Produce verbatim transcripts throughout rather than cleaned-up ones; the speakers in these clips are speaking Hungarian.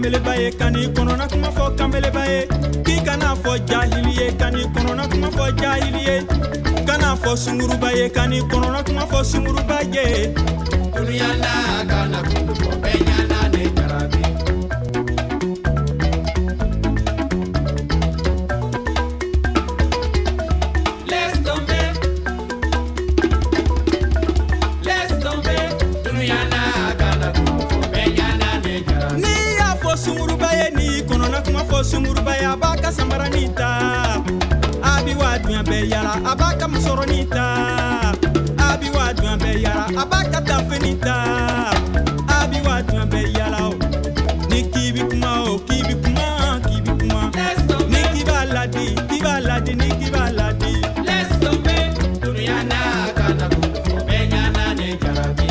kambeleba ye kani konona kuma fɔ kambeleba ye k'i kana fɔ jahili ye kani konona kuma fɔ jahili ye kana fɔ sunguruba ye kani konona kuma fɔ sunguruba ye dunuya na kana kundu fɔ bɛɛ ɲana ne jarabi Sumurubaya abaka samaranita abi wadnya beyara abaka musoronita abi wadnya beyara abaka tafenita abi wadnya beyara nikibi kuma o kibi kuma kibi kuma nikibaladi kibaladi nikibaladi let's go be dunyana kana kufu benyana ne karabi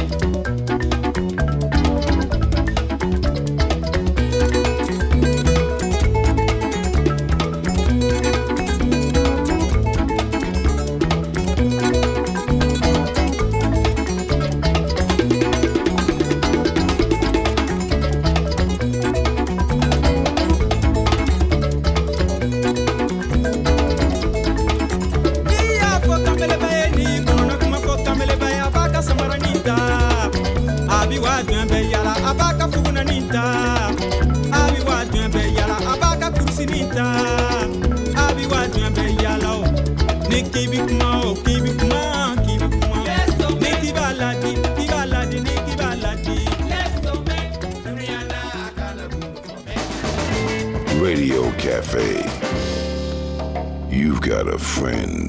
Radio Cafe. You've got a friend.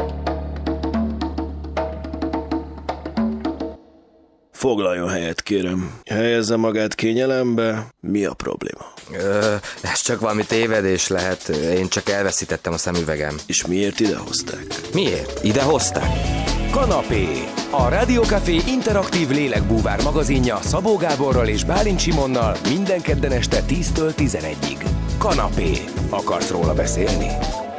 Foglaljon helyet, kérem. Helyezze magát kényelembe. Mi a probléma? Ö, ez csak valami tévedés lehet. Én csak elveszítettem a szemüvegem. És miért idehozták? Miért? Idehozták? Kanapé. A Radio Café interaktív lélekbúvár magazinja Szabó Gáborral és Bálint Simonnal minden kedden este tíztől tizenegyig. Kanapé. Akarsz róla beszélni?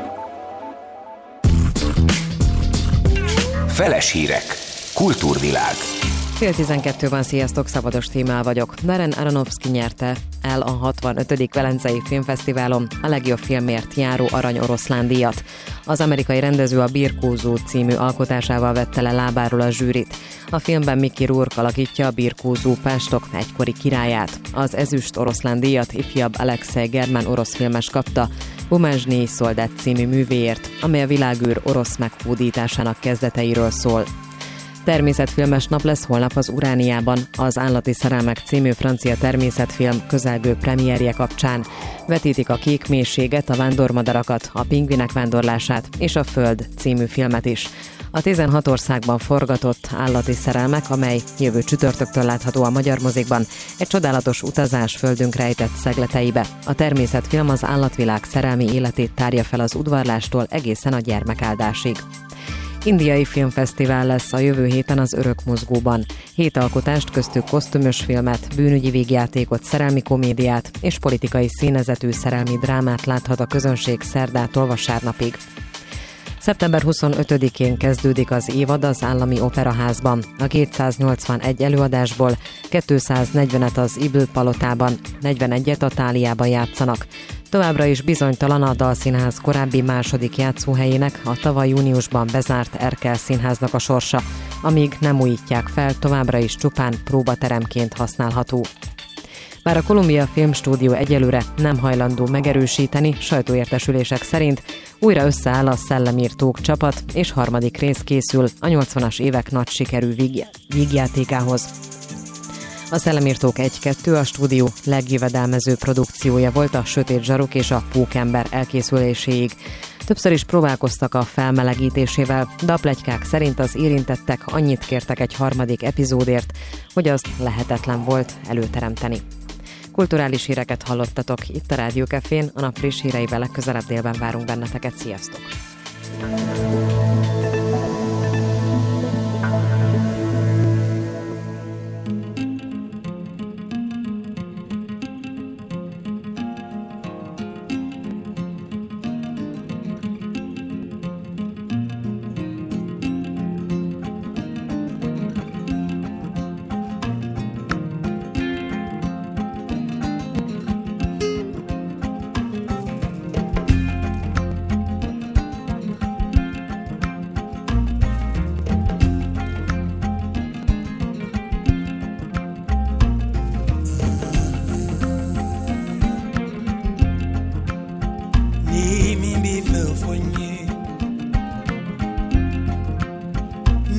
Feles hírek. Kultúrvilág. Fél tizenkettő van, sziasztok, Szabados Tímea vagyok. Darren Aronofsky nyerte el a hatvanötödik Velencei Filmfesztiválon a legjobb filmért járó Arany Oroszlán díjat. Az amerikai rendező a Birkózó című alkotásával vette le lábáról a zsűrit. A filmben Mickey Rourke alakítja a birkózó pástok egykori királyát. Az ezüst oroszlán díjat ifjabb Alexei Germán orosz filmes kapta Bumazsnyi Szoldát című művéért, amely a világűr orosz meghódításának kezdeteiről szól. Természetfilmes nap lesz holnap az Urániában, az Állati szerelmek című francia természetfilm közelgő premierje kapcsán. Vetítik a Kék mélységet, a vándormadarakat, a pingvinek vándorlását és a Föld című filmet is. A tizenhat országban forgatott Állati szerelmek, amely jövő csütörtöktől látható a magyar mozikban, egy csodálatos utazás földünk rejtett szegleteibe. A természetfilm az állatvilág szerelmi életét tárja fel az udvarlástól egészen a gyermekáldásig. Indiai filmfesztivál lesz a jövő héten az Örök Mozgóban. Hét alkotást, köztük kosztümös filmet, bűnügyi vígjátékot, szerelmi komédiát és politikai színezetű szerelmi drámát láthat a közönség szerdától vasárnapig. szeptember huszonötödikén kezdődik az évad az Állami Operaházban. A kétszáznyolcvanegy előadásból kétszáznegyvenet az Ibl Palotában, negyvenegyet a Tháliában játszanak. Továbbra is bizonytalan a Dalszínház korábbi második játszóhelyének, a tavaly júniusban bezárt Erkel Színháznak a sorsa, amíg nem újítják fel, továbbra is csupán próbateremként használható. Bár a Columbia Filmstúdió egyelőre nem hajlandó megerősíteni, sajtóértesülések szerint újra összeáll a Szellemírtók csapat, és harmadik rész készül a nyolcvanas évek nagy sikerű vígjátékához. A Szellemírtók egy-kettő a stúdió legjövedelmező produkciója volt a Sötét zsaruk és a Pókember elkészüléséig. Többször is próbálkoztak a felmelegítésével, de a pletykák szerint az érintettek annyit kértek egy harmadik epizódért, hogy azt lehetetlen volt előteremteni. Kulturális híreket hallottatok itt a Rádió Cafén, a nap friss híreivel legközelebb délben várunk benneteket, sziasztok!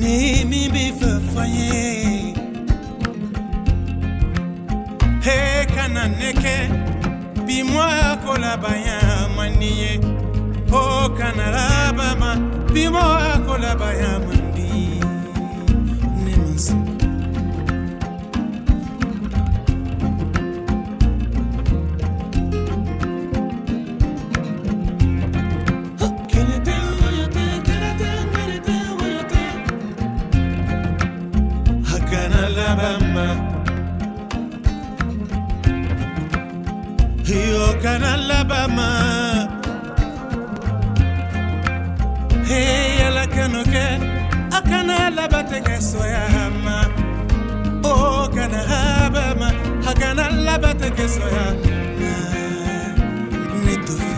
ni mi bi fafaye he kana neke bi moi kola baya maniye ho kana rabama bi moi kola baya mandi ne manso Alabama, yo can Alabama, hey, la canoke, a canalaba take soyama, oh, can Alabama, a canalaba take soya, nitufi.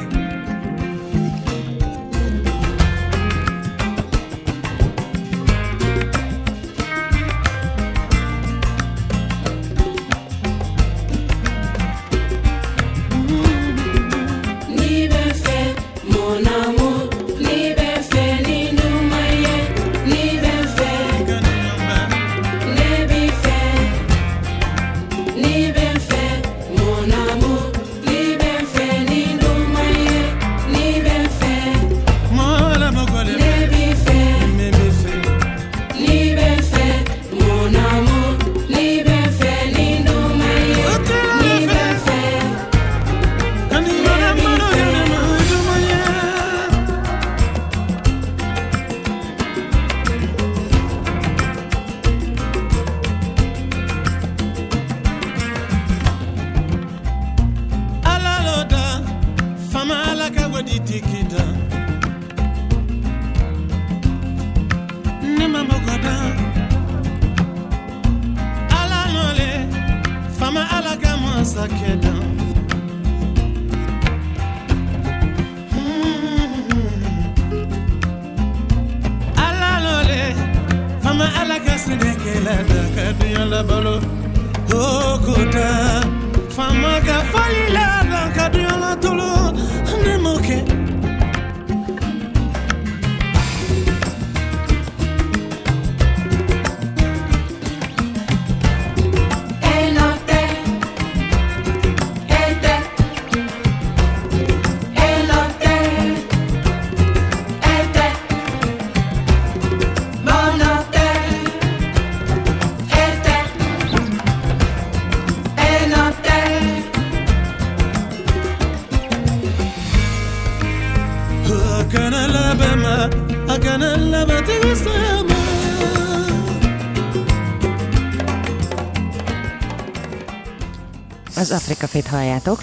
Az Afrika Fét halljátok.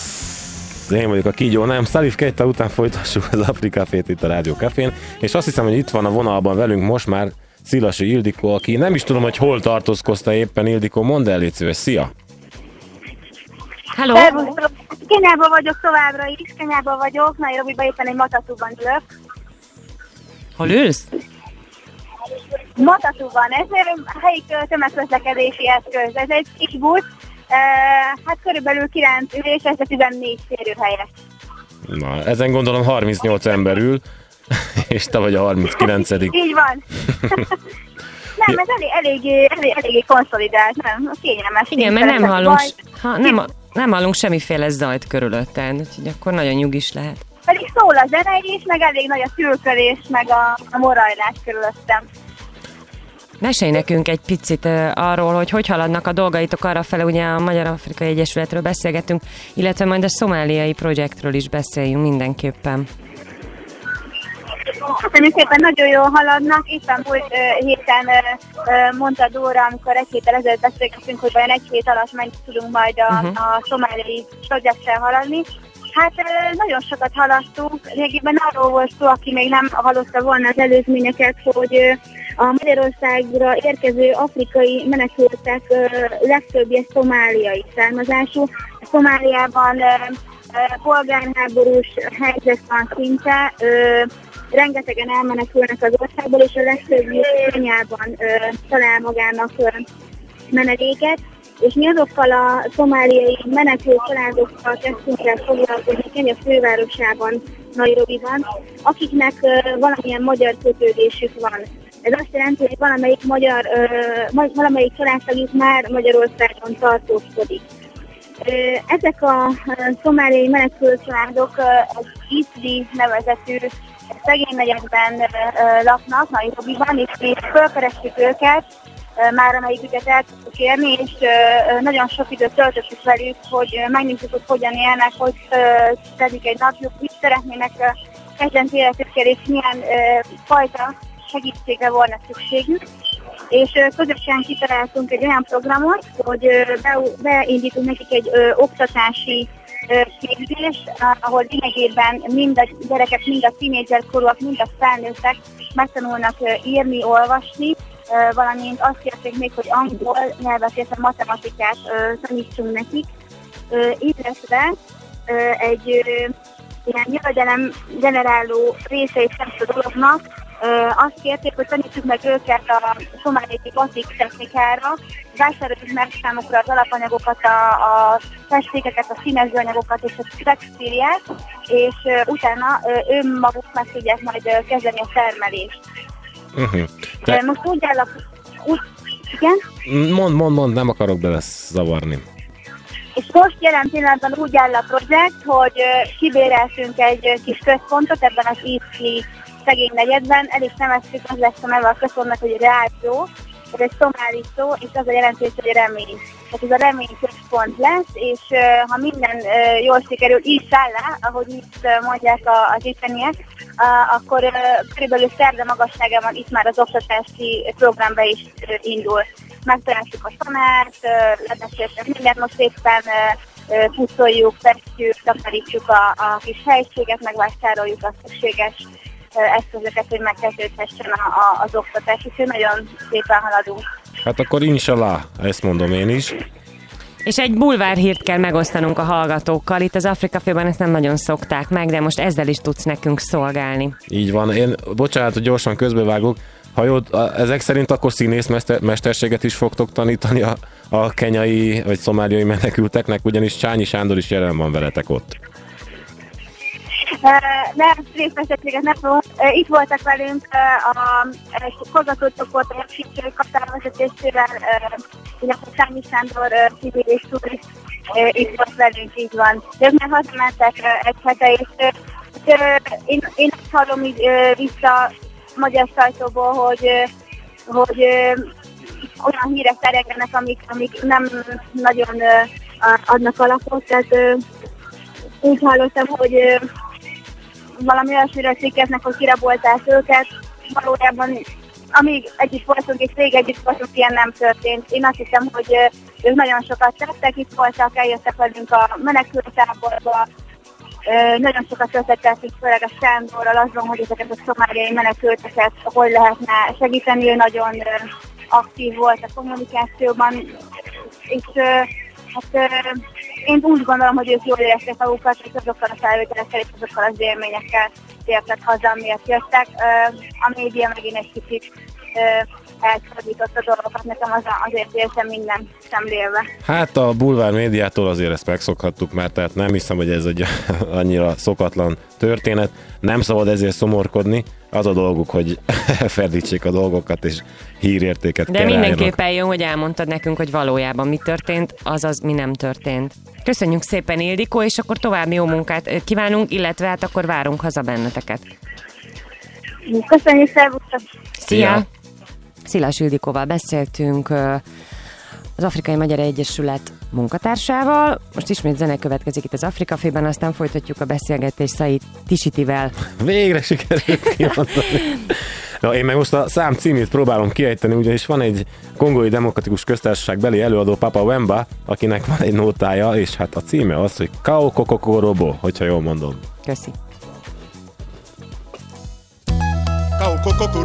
Én vagyok a kígyó, nem, Salif Keita után folytassuk az Afrika Fét itt a Rádió Cafén, és azt hiszem, hogy itt van a vonalban velünk most már Szilasi Ildikó, aki nem is tudom, hogy hol tartózkozta éppen. Ildikó, mondd el, légy szíves, szia! Hello! Kenyában vagyok továbbra is, Kenyában vagyok, Nairobiban éppen egy matatúban ülök. Hol ülsz? Matatúban, ez egy helyi tömegközlekedési eszköz, ez egy kis busz, hát körülbelül kilenc ülés, ez a tizennégy férőhelyes. Na, ezen gondolom harmincnyolc ember ül, és te vagy a harminckilencedik. Így van. Nem, ez elég, eléggé, elég, eléggé konszolidált, nem? Kényelmes. Igen, mert nem hallunk, ha, nem, nem hallunk semmiféle zajt körülötten, úgyhogy akkor nagyon nyugis lehet. Pedig szól a zene is, meg elég nagy a szürkölés, meg a, a morajlás körülöttem. Mesélj nekünk egy picit uh, arról, hogy hogy haladnak a dolgaitok arrafele, ugye a Magyar-Afrikai Egyesületről beszélgettünk, illetve majd a szomáliai projektről is beszéljünk mindenképpen. Köszönjük szépen, nagyon jól haladnak. Éppen múlt uh, héten uh, mondta Dóra, amikor egy héttel ezelőtt beszélgettünk, hogy vajon egy hét alatt mennyit tudunk majd a, uh-huh. a szomáliai projekttel haladni. Hát uh, nagyon sokat haladtunk. Régebben arról volt szó, aki még nem hallotta volna az előzményeket, hogy uh, a Magyarországra érkező afrikai menekültek uh, legtöbbje szomáliai származású. Szomáliában uh, uh, polgárháborús helyzet van szinte, uh, rengetegen elmenekülnek az országból, és a legtöbbjük Kenyában uh, talál magának uh, menedéket. És mi azokkal a szomáliai menekül családokkal kezdtünk el foglalkozni Kenya fővárosában, Nairobiban, akiknek uh, valamilyen magyar kötődésük van. Ez azt jelenti, hogy valamelyik, magyar, ö, valamelyik családtagjuk már Magyarországon tartózkodik. Ö, ezek a szomáliai menekült családok az Eastleigh nevezetű szegény negyedben ö, laknak, Nairobiban, és mi fölkerestük őket, ö, már amelyiküket el tudtuk érni, és ö, nagyon sok időt töltöttük velük, hogy megnézzük, hogy hogyan élnek, hogy tedik egy napjuk, mit szeretnének kezdeni életükkel, és milyen ö, fajta segítségre volna szükségük. És ö, közösen kitaláltunk egy olyan programot, hogy ö, be, beindítunk nekik egy ö, oktatási képzés, ahol lényegében mind a gyerekek, mind a tínédzserkorúak, mind a felnőttek megtanulnak írni, olvasni, valamint azt kérték még, hogy angol nyelvet, illetve matematikát tanítsunk nekik, illetve egy ilyen jövedelem generáló része és a dolognak, azt kérték, hogy tanítsuk meg őket a szomáliai batik technikára, vásároljuk meg számukra az alapanyagokat, a, a festékeket, a színezőanyagokat és a textíliát, és uh, utána uh, önmaguk meg tudják majd uh, kezdeni a termelést. Uh-huh. Te... Most úgy áll a... Úgy... Igen? Mond, mond, mond, nem akarok bele zavarni. És most jelen pillanatban úgy áll a projekt, hogy uh, kibéreltünk egy uh, kis központot ebben az Eastleigh szegény negyedben, el is neveztük, az lesz a neve a központnak, hogy Rágyó, ez egy szomáli szó, és az a jelentés, hogy remény. Tehát ez a remény központ lesz, és uh, ha minden uh, jól sikerül, így száll le, ahogy itt uh, mondják a, az itteniek, uh, akkor uh, körülbelül szerda magasságában itt már az oktatási programba is uh, indul. Megtaláljuk a tanárt, uh, lebeszéltünk mindent, most éppen uh, pucoljuk, festjük, takarítjuk a, a kis helységet, megvásároljuk a szükséges eszközöket, hogy megkezdődhessen az oktatás, és nagyon szépen haladunk. Hát akkor inshallah, ezt mondom én is. És egy bulvárhírt kell megosztanunk a hallgatókkal. Itt az Afrikafében ezt nem nagyon szokták meg, de most ezzel is tudsz nekünk szolgálni. Így van. Én, bocsánat, hogy gyorsan közbevágok. Ha jó, ezek szerint akkor színész mester, mesterséget is fogtok tanítani a, a kenyai vagy szomáliai menekülteknek, ugyanis Csányi Sándor is jelen van veletek ott. Uh, nem, részmesettséget nem volt. Uh, itt voltak velünk uh, a forgatócsoport, a Japsicső kaptárvezetésével, illetve Csányi Sándor civil és turist uh, itt volt velünk, így van. De ők már hazamentek uh, egy hete, és uh, uh, én, én azt hallom így uh, vissza magyar sajtóból, hogy, uh, hogy uh, olyan hírek terjednek, amik, amik nem nagyon uh, adnak alapot, tehát uh, úgy hallottam, hogy uh, valami olyasmiről cikkeznek, hogy kirabolták őket. Valójában, amíg együtt voltunk és rég együtt voltunk, ilyen nem történt. Én azt hiszem, hogy ők nagyon sokat tettek, itt voltak, eljöttek velünk a menekültáborba. Nagyon sokat tettek itt, főleg a Sándorral azon, hogy ezeket a szomáliai menekülteket hogy lehetne segíteni. Ő nagyon aktív volt a kommunikációban, és hát én úgy gondolom, hogy ők jól érezték magukat, és azokkal a felvételekkel és azokkal az élményekkel tértek haza, amiért jöttek. A média megint egy kicsit elfordított a dolgokat, nekem az, azért érzem minden szemlélve. Hát a bulvár médiától azért ezt megszokhattuk már, tehát nem hiszem, hogy ez egy annyira szokatlan történet. Nem szabad ezért szomorkodni, az a dolguk, hogy ferdítsék a dolgokat, és hírértéket De mindenképpen jön, hogy elmondtad nekünk, hogy valójában mi történt, azaz mi nem történt. Köszönjük szépen, Ildikó, és akkor további jó munkát kívánunk, illetve hát akkor várunk haza benneteket. Köszönjük, szervusztok! Szia! Szilas Ildikóval beszéltünk, az Afrikai Magyar Egyesület munkatársával. Most ismét zene következik itt az Afrikafében, aztán folytatjuk a beszélgetést Said Tisitivel. Végre sikerült kimondani. Na, én meg most a szám címét próbálom kiejteni, ugyanis van egy Kongói Demokratikus Köztársaság beli előadó, Papa Wemba, akinek van egy nótája, és hát a címe az, hogy Kao Kokoko Robo, hogyha jól mondom. Köszi. Kao Kokoko